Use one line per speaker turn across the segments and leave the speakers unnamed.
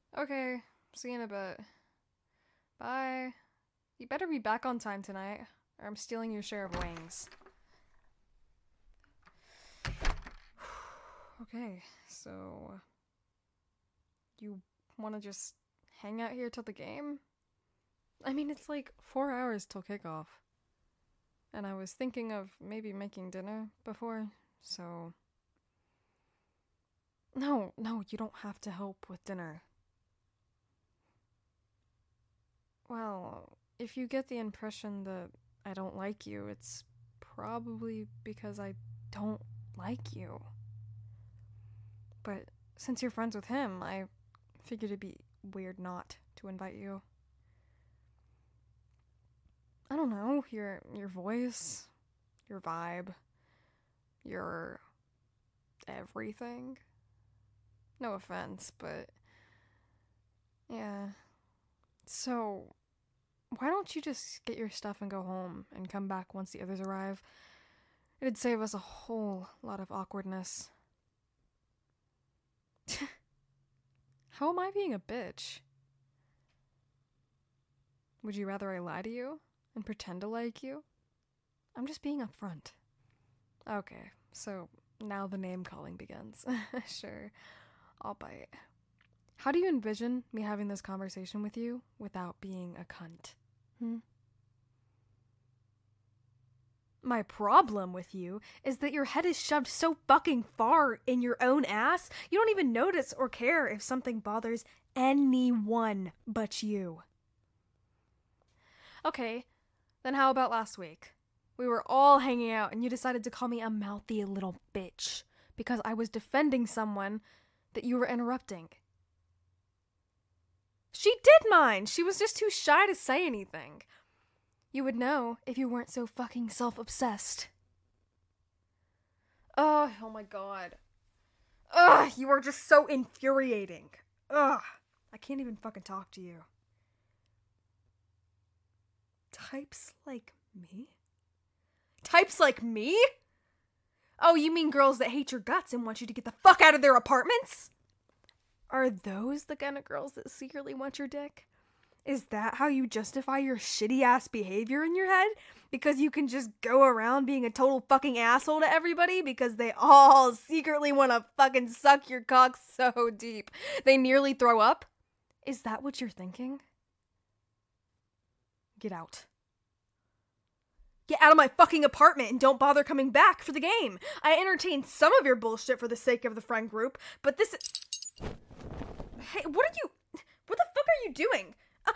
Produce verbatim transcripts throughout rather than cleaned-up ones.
Okay, see you in a bit. Bye. You better be back on time tonight, or I'm stealing your share of wings. Okay, so. You want to just hang out here till the game? I mean, it's like four hours till kickoff. And I was thinking of maybe making dinner before, so. No, no, you don't have to help with dinner. Well, if you get the impression that I don't like you, it's probably because I don't like you. But since you're friends with him, I figured it'd be weird not to invite you. I don't know, your your voice, your vibe, your everything. No offense, but yeah. So, why don't you just get your stuff and go home and come back once the others arrive? It'd save us a whole lot of awkwardness. How am I being a bitch? Would you rather I lie to you and pretend to like you? I'm just being upfront. Okay, so now the name calling begins. Sure, I'll bite. How do you envision me having this conversation with you without being a cunt? Hmm? My problem with you is that your head is shoved so fucking far in your own ass, you don't even notice or care if something bothers anyone but you. Okay, then how about last week? We were all hanging out and you decided to call me a mouthy little bitch because I was defending someone that you were interrupting. She did mind! She was just too shy to say anything. You would know if you weren't so fucking self-obsessed. Ugh, oh my god. Ugh, you are just so infuriating. Ugh, I can't even fucking talk to you. Types like me? Types like me? Oh, you mean girls that hate your guts and want you to get the fuck out of their apartments? Are those the kind of girls that secretly want your dick? Is that how you justify your shitty-ass behavior in your head? Because you can just go around being a total fucking asshole to everybody because they all secretly want to fucking suck your cock so deep they nearly throw up? Is that what you're thinking? Get out. Get out of my fucking apartment and don't bother coming back for the game. I entertained some of your bullshit for the sake of the friend group, but this is... Hey, what are you... What the fuck are you doing?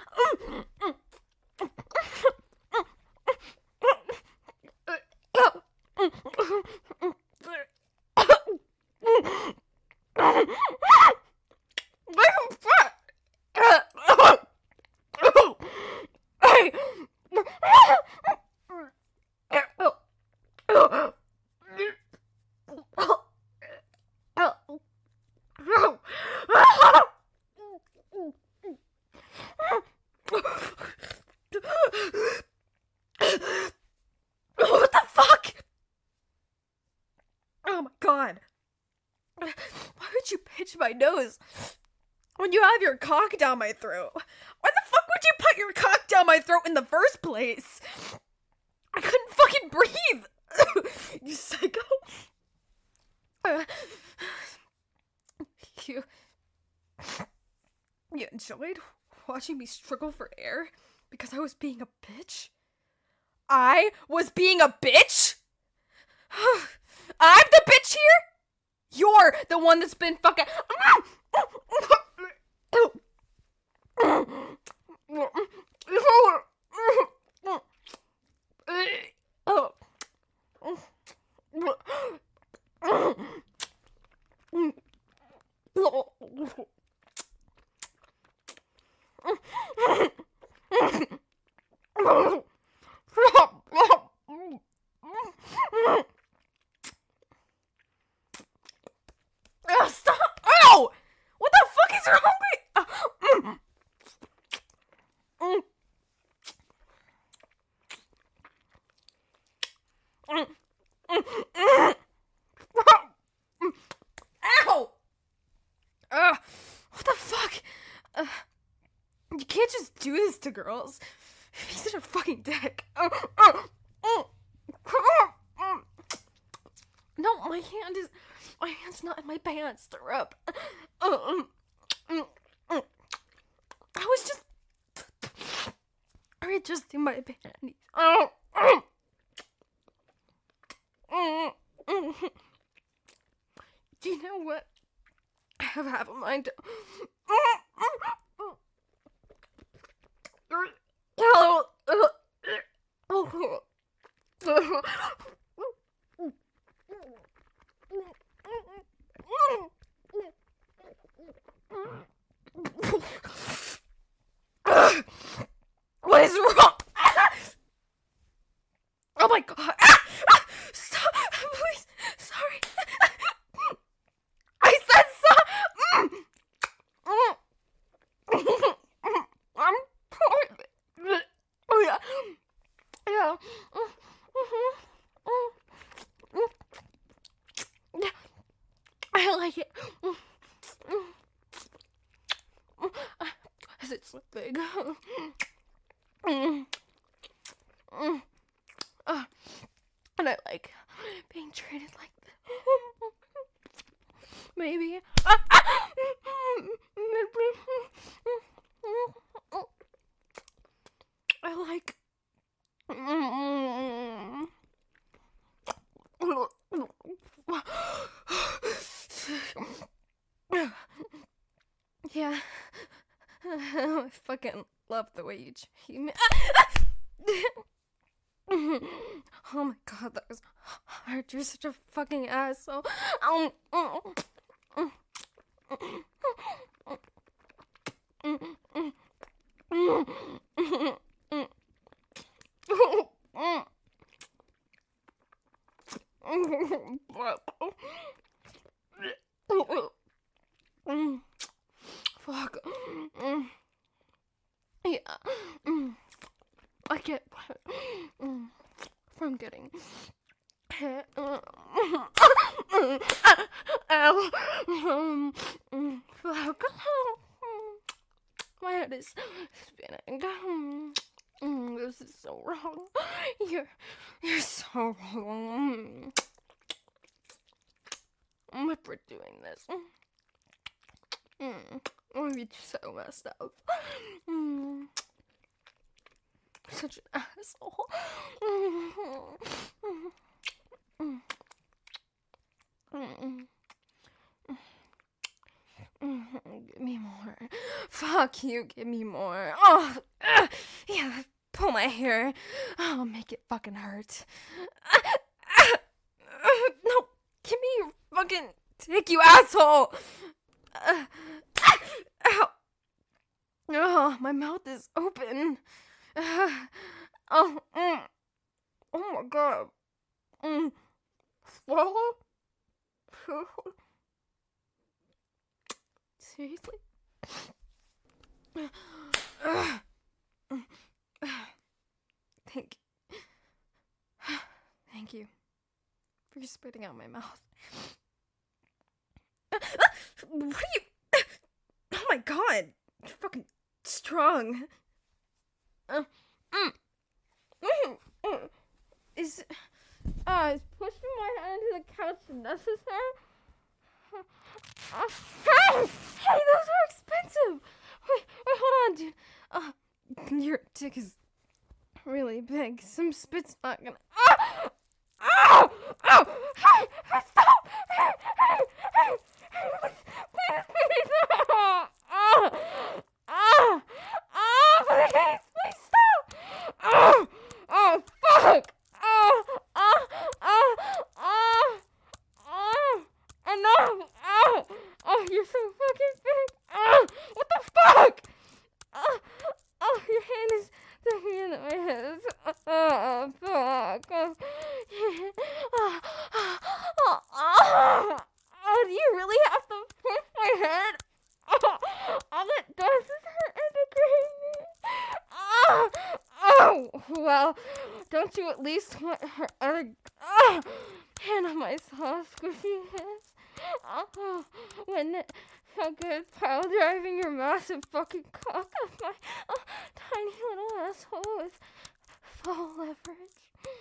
What the fuck? Oh my god. Why would you pinch my nose when you have your cock down my throat? Why the fuck would you put your cock down my throat in the first place? I couldn't fucking breathe. You psycho. Uh, you... You enjoyed watching me struggle for air because I was being a bitch? I was being a bitch? I'm the bitch here? You're the one that's been fucking... Stop! Ow! What the fuck is wrong with... Ow! Uh, what the fuck? can't just do this to girls. He's such a fucking dick. No, my hand is... My hand's not in my pants. They're up. I was just... readjusting my panties. Do you know what? I have half a mind to... What is wrong? Oh my god. Stop, please. Sorry. I said stop. I'm tired. Oh yeah. Yeah. I like it. Is it so big? Mm. Mm. Uh, and I like being treated like that. Maybe. I like. Yeah. I fucking love the way you treat me. Oh my god, that was hard. You're such a fucking asshole. Um, Fuck. Yeah. I get from getting hit. Ow. Fuck. My head is spinning. This is so wrong. You're, you're so wrong. If we're doing this. Mm. Oh, you're so messed up. Mm. Such an asshole. Mm. Mm. Mm. Mm. Give me more. Fuck you, give me more. Oh, uh, yeah, pull my hair. I'll make it fucking hurt. Uh, uh, uh, no, give me your fucking dick, you asshole. Uh, ow. Oh, my mouth is open. Uh, oh, mm. Oh my god. Mm. Swallow? Seriously? Uh, thank you. Thank you for spitting out my mouth. What are you? Oh my god. You're fucking strong. Uh, mm, mm, mm. Is, uh, is pushing my hand into the couch necessary? Uh, hey! Hey, those are expensive! Wait, wait, hold on, dude. Uh, your dick is really big. Some spit's not gonna... Ah! Oh! Oh! Hey! Hey, stop! Hey! Hey! Hey! Hey! Please, please, please! Oh! Oh! Oh! Oh! Please! Please stop! Oh! Oh! Fuck! Oh! Oh! Oh! Oh! Oh! Enough! Oh! Oh! You're so fucking big! Oh! What the fuck? Oh! Oh! Your hand is sticking into my head. Oh! Fuck! Oh! Oh! Oh! Oh! Oh! Do you really have to push my head? Oh! All it does is hurt and degrade me. Oh! Oh! Well, don't you at least want her other oh, hand on my soft, squishy hands? Oh, when it
so good pile driving your massive fucking cock on my uh, tiny little asshole with full leverage.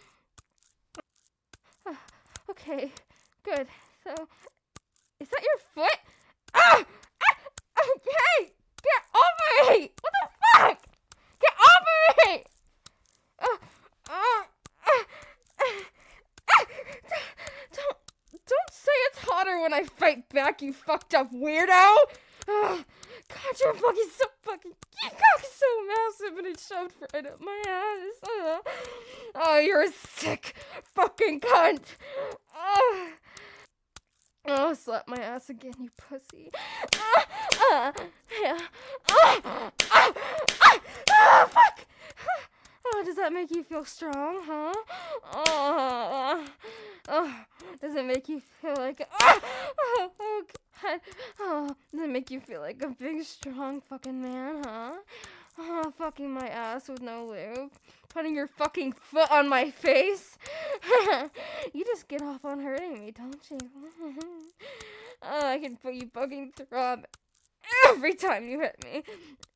Uh, okay, good. So, is that your foot? Ah! Ah! Okay! Get off me! What the fuck? Get off me! Uh, uh, uh, uh, don't, don't say it's hotter when I fight back, you fucked up weirdo! Uh, God, you're fucking so fucking, your cock's so massive and it shoved right up my ass. Uh, oh, you're a sick fucking cunt. Uh, Oh, slap my ass again, you pussy. Ah, ah, yeah. Ah, ah, ah, ah, fuck! Oh, does that make you feel strong, huh? Oh, oh, does it make you feel like... Ah, oh, oh, God. Oh, does it make you feel like a big, strong fucking man, huh? Oh, fucking my ass with no lube. Putting your fucking foot on my face. You just get off on hurting me, don't you? Oh, I can put you fucking throb every time you hit me.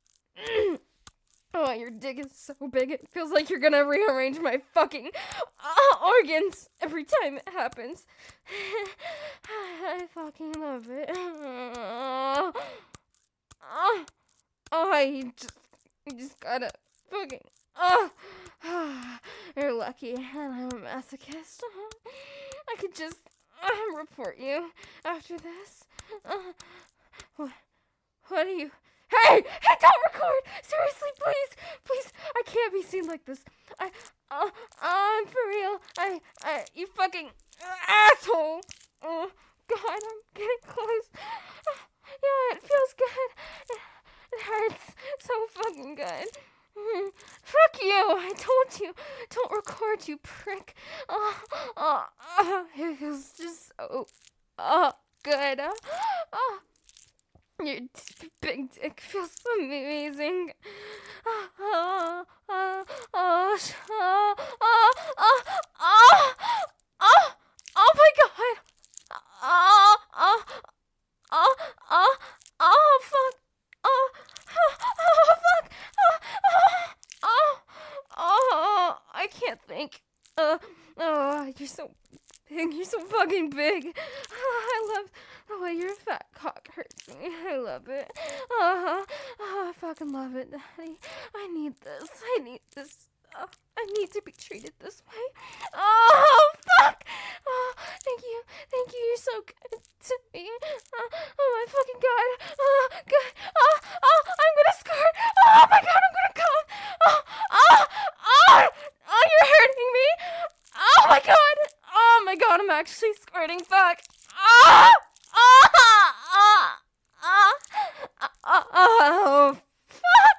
Oh, your dick is so big, it feels like you're gonna rearrange my fucking uh, organs every time it happens. I fucking love it. Oh, oh, oh you just, you just gotta fucking, oh, you're lucky, and I'm a masochist. I could just uh, report you after this. Uh, what, what do you... Hey! Hey, don't record! Seriously, please! Please, I can't be seen like this. I, uh, I'm for real. I, I, you fucking asshole! Oh, God, I'm getting close. Uh, yeah, it feels good. It, it hurts so fucking good. Mm, fuck you! I told you! Don't record, you prick! Oh, oh, oh, it feels just so, oh, good. Oh, oh. Your t- big dick feels amazing. Oh, oh, oh, oh, oh, oh, oh, oh, oh my God. Oh, oh, oh, oh, oh, fuck. Oh, oh, oh, fuck. Oh, oh, oh, oh, I can't think. Uh, oh, you're so big. You're so fucking big. Oh, I love the way your fat cock hurts me. I love it. Uh-huh. Oh, I fucking love it, Daddy. I need this. I need this. Oh, I need to be treated this way. Oh, fuck. Oh, thank you. Thank you. You're so good to me. Uh, oh, my fucking God. Oh, God. Oh, oh, I'm gonna squirt. Oh, my God. I'm gonna come. Oh, oh, oh, oh, you're hurting me. Oh, my God. Oh, my God. I'm actually squirting. Fuck. Oh, oh, oh, oh, oh, oh, fuck.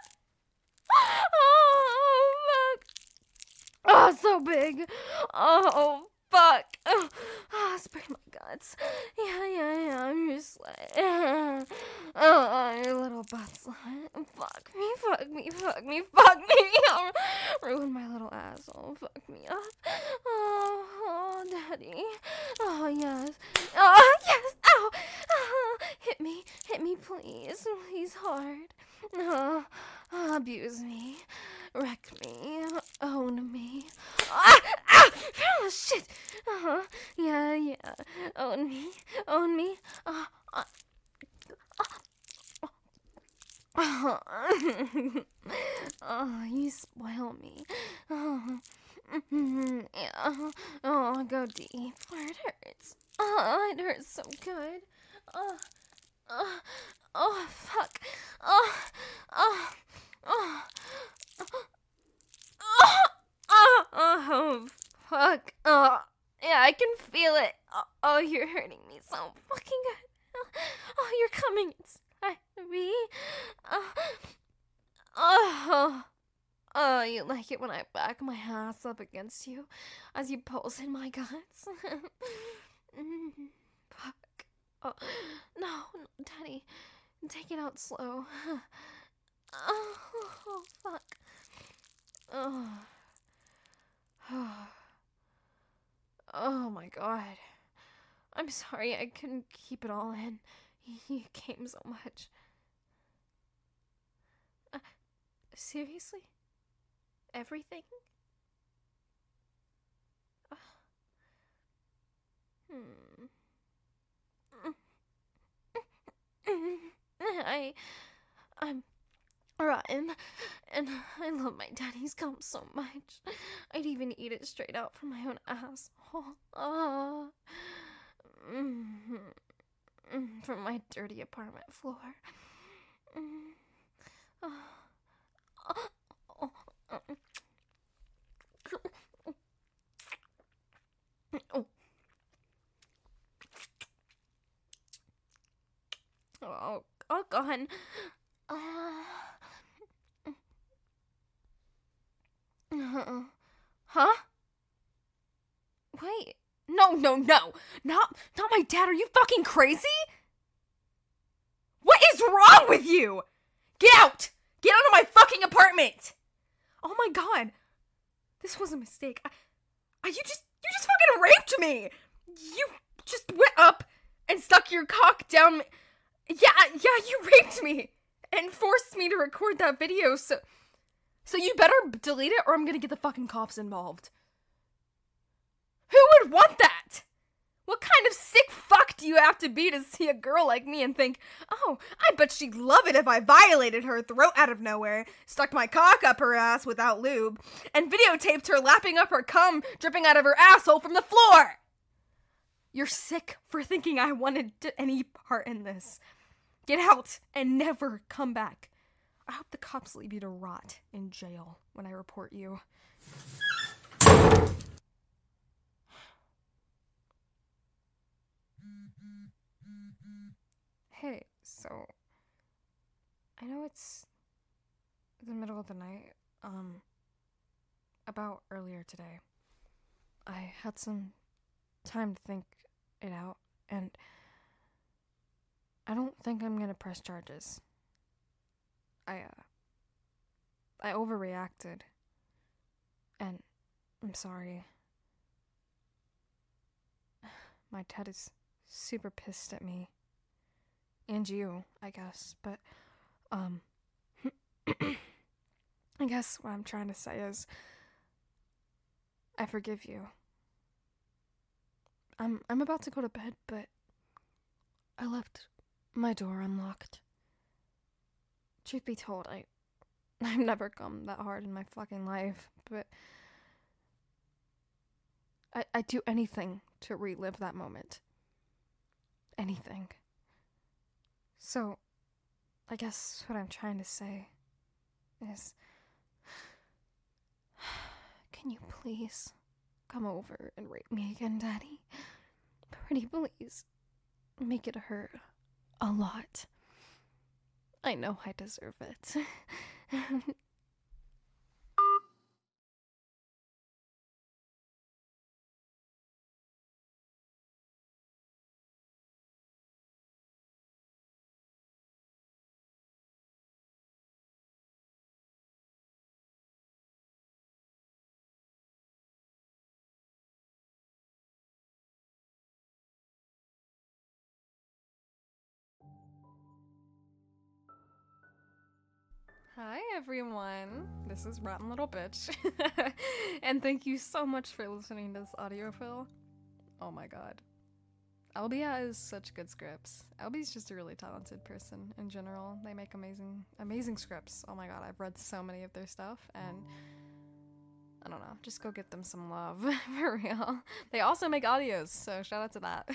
Oh, fuck. Oh, so big. Oh, fuck. Oh, oh sprayed my guts. Yeah, yeah, yeah. I'm just like, oh, oh, your little butt slut. Fuck me, fuck me, fuck me, fuck me. I'll ruin my little asshole. Fuck me up. Oh, oh, Daddy. Oh, yes. Oh, yes. Ow. Oh, hit me, hit me, please. Please, hard. Oh, oh, abuse me. Wreck me. Own me. Ah! Ah! Oh, shit. Uh-huh. Yeah, yeah. Own me. Own me. Uh, uh, uh, oh, you spoil me. Oh, mm, yeah. Oh, go deep where it hurts. Oh, it hurts so good. Oh, oh, oh, fuck. Oh, oh, oh, oh, oh, oh, fuck. Oh, yeah, I can feel it. Oh, oh, you're hurting me so fucking good. Oh, oh you're coming inside me. Oh, oh, oh, you like it when I back my ass up against you as you pulse in my guts? mm, fuck. Oh, no, no, Daddy. Take it out slow. Oh, oh fuck. Oh. Oh my God. I'm sorry I couldn't keep it all in. You came so much. Uh, seriously? Everything? Uh, hmm. I, I'm rotten, and I love my daddy's gum so much. I'd even eat it straight out from my own asshole. Oh. From my dirty apartment floor. Oh. Oh, oh God. Uh, huh? Wait. No, no, no. Not, not my dad. Are you fucking crazy?
What is wrong with you? Get out! Get out of my fucking apartment! Oh my God. This was a mistake. I, I, you just, you just fucking raped me! You just went up and stuck your cock down me. Yeah, yeah, you raped me and forced me to record that video, so so you better delete it or I'm gonna get the fucking cops involved. Who would want that? What kind of sick fuck do you have to be to see a girl like me and think, oh, I bet she'd love it if I violated her throat out of nowhere, stuck my cock up her ass without lube, and videotaped her lapping up her cum dripping out of her asshole from the floor? You're sick for thinking I wanted to any part in this. Get out and never come back. I hope the cops leave you to rot in jail when I report you. Hey, so I know it's the middle of the night, um, about earlier today. I had some time to think it out, and I don't think I'm gonna press charges. I, uh, I overreacted, and I'm sorry. My dad is super pissed at me. And you, I guess, but, um, I guess what I'm trying to say is, I forgive you. I'm, I'm about to go to bed, but I left my door unlocked. Truth be told, I, I've never come that hard in my fucking life, but I, I'd do anything to relive that moment. Anything. So, I guess what I'm trying to say is, can you please come over and rape me again, Daddy? Pretty please. Make it hurt a lot. I know I deserve it. Hi everyone, this is Rotten Little Bitch, and thank you so much for listening to this audio fill. Oh my god. Albie has such good scripts. Albie's just a really talented person in general. They make amazing, amazing scripts. Oh my god, I've read so many of their stuff, and I don't know, just go get them some love, for real. They also make audios, so shout out to that.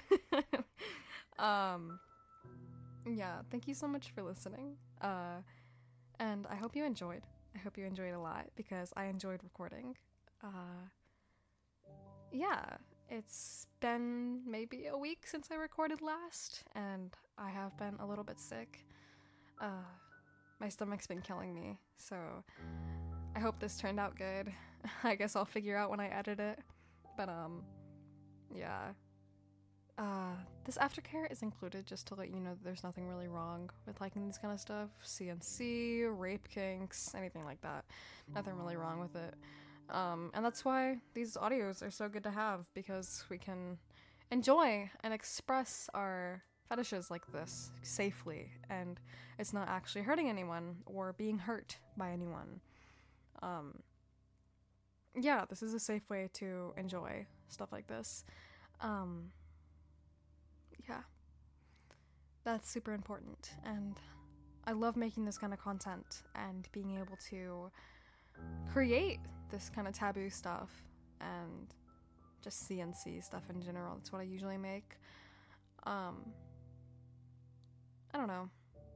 um, yeah, thank you so much for listening. Uh, And I hope you enjoyed. I hope you enjoyed a lot because I enjoyed recording. Uh, yeah, it's been maybe a week since I recorded last, and I have been a little bit sick. Uh, my stomach's been killing me, so I hope this turned out good. I guess I'll figure out when I edit it. But, um, yeah. Uh, this aftercare is included just to let you know that there's nothing really wrong with liking this kind of stuff. C N C, rape kinks, anything like that. Nothing really wrong with it. Um, and that's why these audios are so good to have, because we can enjoy and express our fetishes like this safely, and it's not actually hurting anyone or being hurt by anyone. Um, yeah, this is a safe way to enjoy stuff like this. Um, yeah, that's super important, and I love making this kind of content and being able to create this kind of taboo stuff and just C N C stuff in general. That's what I usually make. Um, I don't know.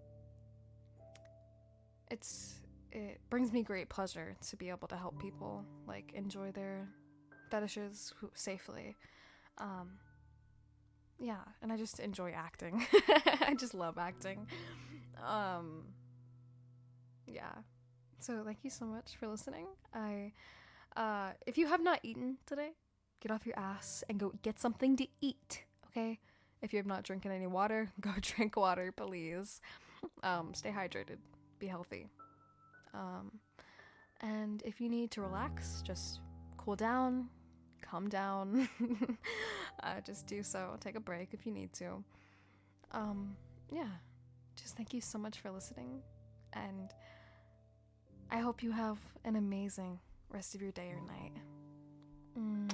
It's it brings me great pleasure to be able to help people like enjoy their fetishes safely. Um, yeah, and I just enjoy acting. I just love acting. Um, yeah. So thank you so much for listening. I, uh, if you have not eaten today, get off your ass and go get something to eat. Okay. If you have not drinking any water, go drink water, please. Um, stay hydrated. Be healthy. Um, and if you need to relax, just cool down, calm down. uh, just do so. Take a break if you need to. Um, yeah. Just thank you so much for listening. And I hope you have an amazing rest of your day or night. Mm.